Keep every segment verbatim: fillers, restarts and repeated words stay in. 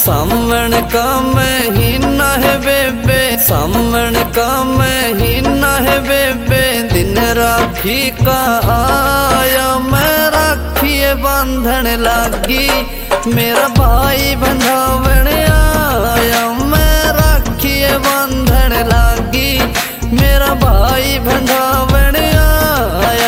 सावन का महीना है बेबे, सावन का महीना है बेबे, दिन राखी का आया। मैं राखी बांधन लागी, मेरा भाई बंधावन आया। मैं राखी बांधन लागी, मेरा भाई बंधावन आया।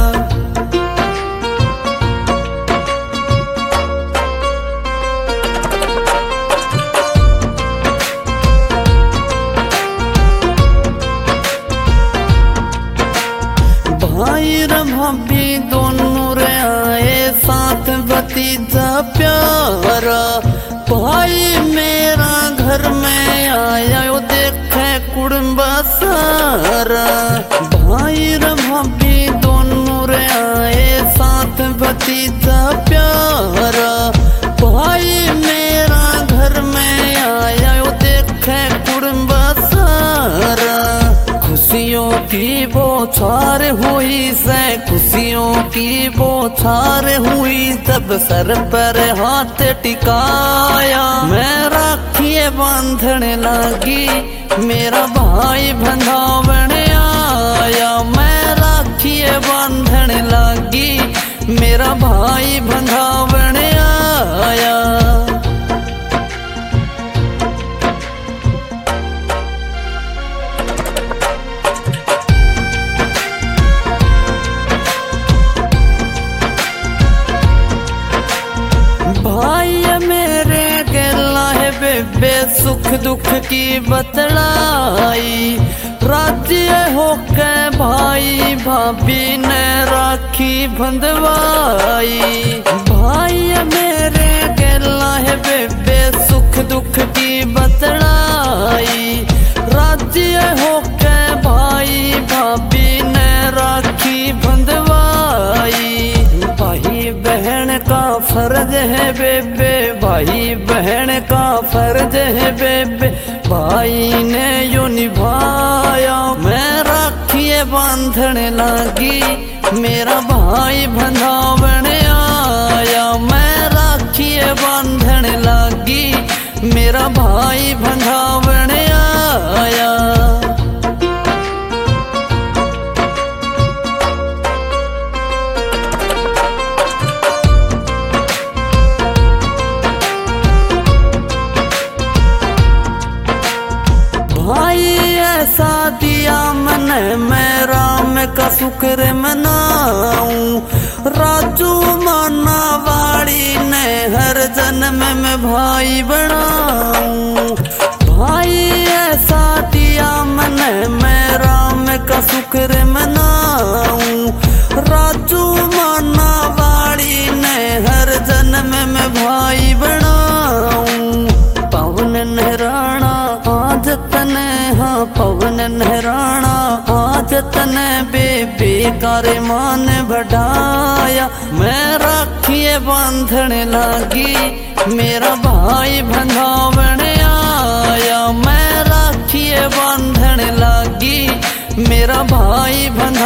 भाई रे भाभी दोनों रे आए साथ, भतीजा प्यारा। भाई मेरा घर में आया, यो देखे कुटुंब सारा। भाई रे भाभी दोनों रे आए साथ, भतीजा प्यारा। भाई मेरा घर में आया, यो देखे कुटुंब सारा। खुशियों की बौछार हुई से, खुशियों की बौछार हुई, तब सर पर हाथ टिकाया। मैं राखी बांधन लागी, मेरा भाई बंधावन आया। मैं राखी बांधन लागी, मेरा भाई बंधावन आया। भाई मेरे गला है बेबे, सुख दुख की बतलाई। राज्य होके भाई भाभी ने राखी बंधवाई। भाई मेरे गला है बेबे, सुख दुख की बतलाई। राज्य होके भाई भाभी ने राखी बंधवाई। भाई बहन का फर्ज है बेबे, भाई बहन का फर्ज है बेबे, भाई ने यो निभाया। मैं राखी बांधन लागी, मेरा भाई बंधावन आया। मैं राखी बांधन लागी, मेरा भाई बंधावन आया। भाई ऐसा दिया मैंने, मैं राम का शुक्र मनाऊं। राजू माना वाड़ी ने हर जन्म में भाई बनाऊं। भाई ऐसा दिया मैंने, मैं राम का शुक्र मनाऊं। राजू माना वाड़ी ने हर जन्म में भाई बनाऊं। पवन नहराना आज तने, हाँ पवन नहराना आज तने, बेबे करे मान बढ़ाया। मैं राखी बांधन लागी, मेरा भाई बंधावन आया। मैं राखी बांधन लागी, मेरा भाई बंधावन